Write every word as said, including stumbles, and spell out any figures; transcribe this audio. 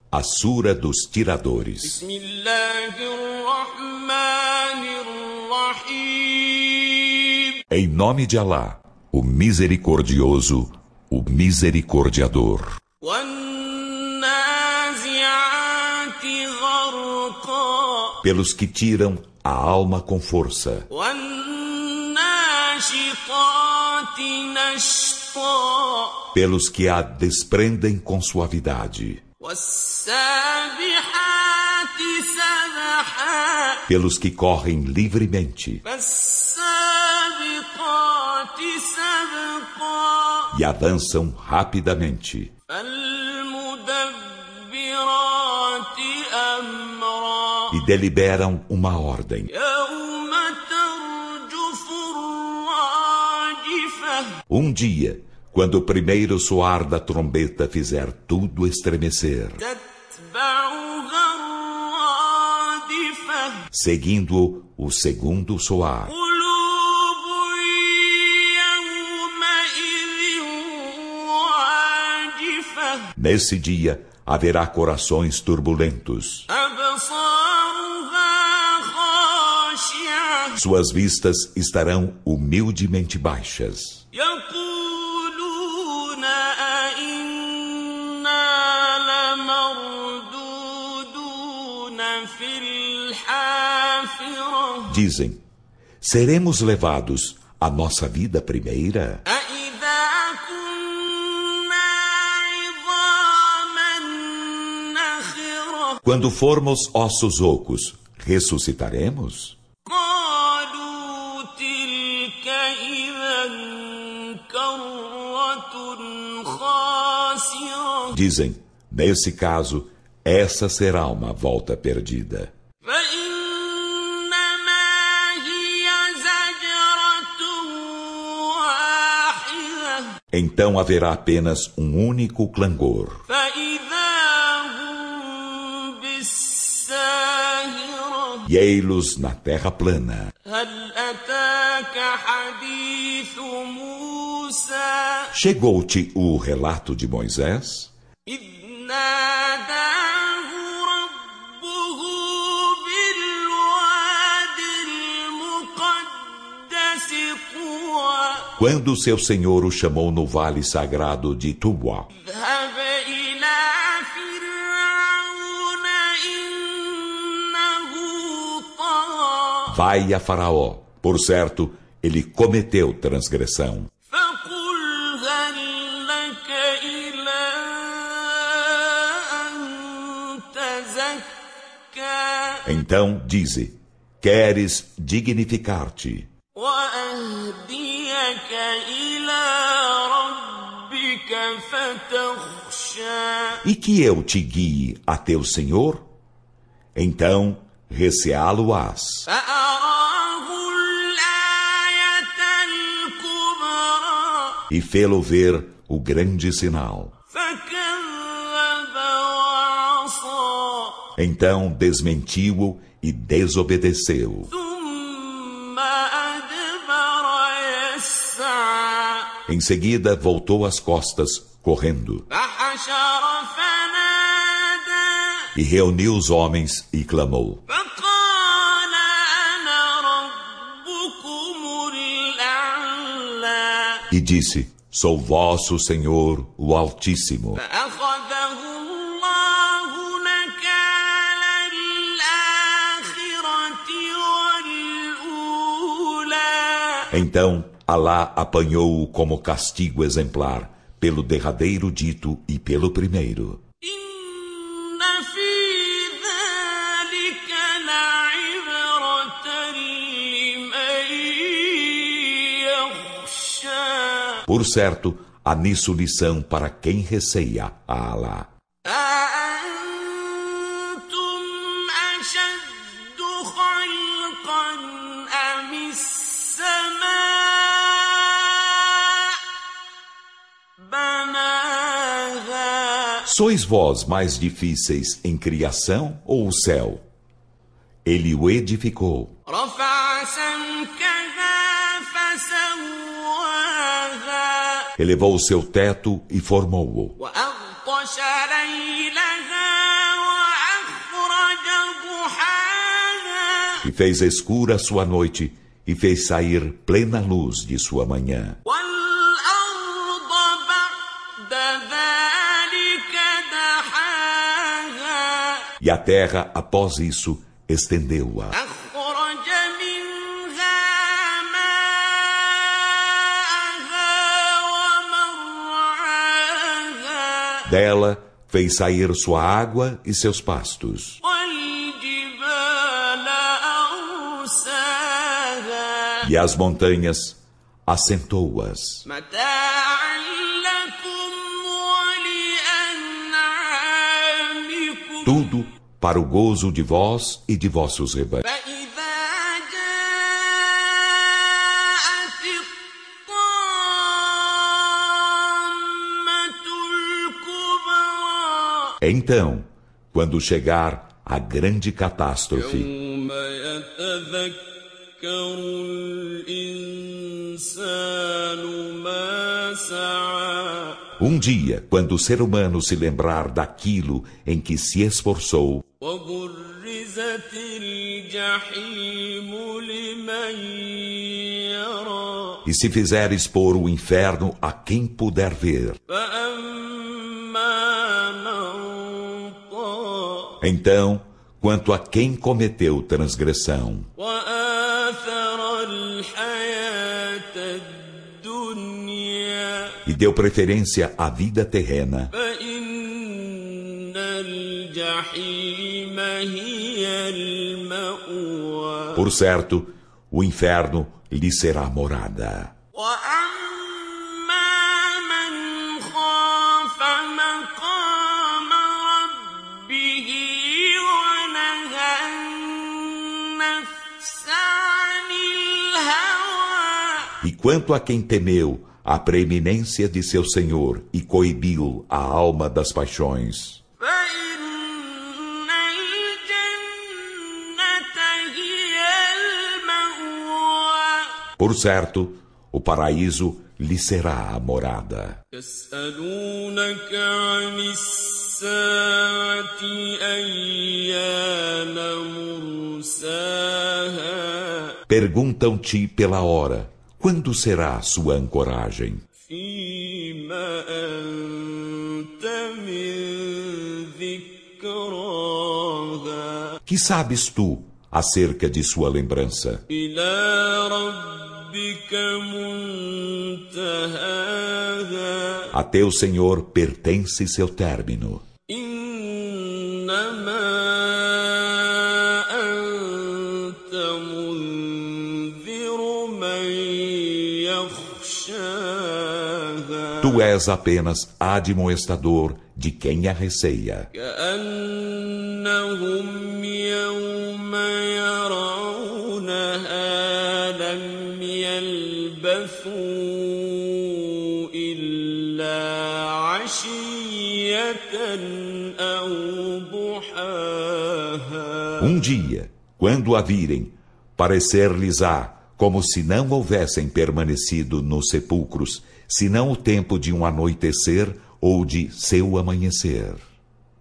a Sura dos Tiradores. Em nome de Alá, o Misericordioso, o Misericordiador. Pelos que tiram a alma com força. Pelos que a desprendem com suavidade. Pelos que correm livremente. E avançam rapidamente. E deliberam uma ordem. Um dia, quando o primeiro soar da trombeta fizer tudo estremecer, seguindo o segundo soar, nesse dia haverá corações turbulentos. Suas vistas estarão humildemente baixas. Dizem, seremos levados à nossa vida primeira? Quando formos ossos ocos, ressuscitaremos? Dizem, nesse caso, essa será uma volta perdida. Então haverá apenas um único clangor. E ei-los na terra plana. Chegou-te o relato de Moisés? Quando seu Senhor o chamou no vale sagrado de Tuwa. Vai a Faraó, por certo, ele cometeu transgressão. Então dize, queres dignificar-te? E que eu te guie a teu Senhor? Então receá-lo-ás. E fê-lo ver o grande sinal. Então desmentiu-o e desobedeceu. Em seguida voltou as costas, correndo. E reuniu os homens e clamou. E disse, sou vosso Senhor, o Altíssimo. Então Alá apanhou-o como castigo exemplar, pelo derradeiro dito e pelo primeiro. Por certo, há nisso lição para quem receia a Alá. Sois vós mais difíceis em criação ou o céu? Ele o edificou. Elevou o seu teto e formou-o. E fez escura a sua noite, e fez sair plena luz de sua manhã. E a terra, após isso, estendeu-a. Dela fez sair sua água e seus pastos. E as montanhas assentou-as. Tudo para o gozo de vós e de vossos rebanhos. Então, quando chegar a grande catástrofe, um dia, quando o ser humano se lembrar daquilo em que se esforçou, e se fizer expor o inferno a quem puder ver, então, quanto a quem cometeu transgressão e deu preferência à vida terrena, por certo, o inferno lhe será morada. E quanto a quem temeu a preeminência de seu Senhor e coibiu a alma das paixões, por certo, o paraíso lhe será a morada. Perguntam-te pela hora, quando será sua ancoragem? Que sabes tu acerca de sua lembrança? A teu Senhor pertence seu término. Tu és apenas admoestador de quem a receia. Um dia, quando a virem, parecer-lhes-á como se não houvessem permanecido nos sepulcros, senão o tempo de um anoitecer ou de seu amanhecer.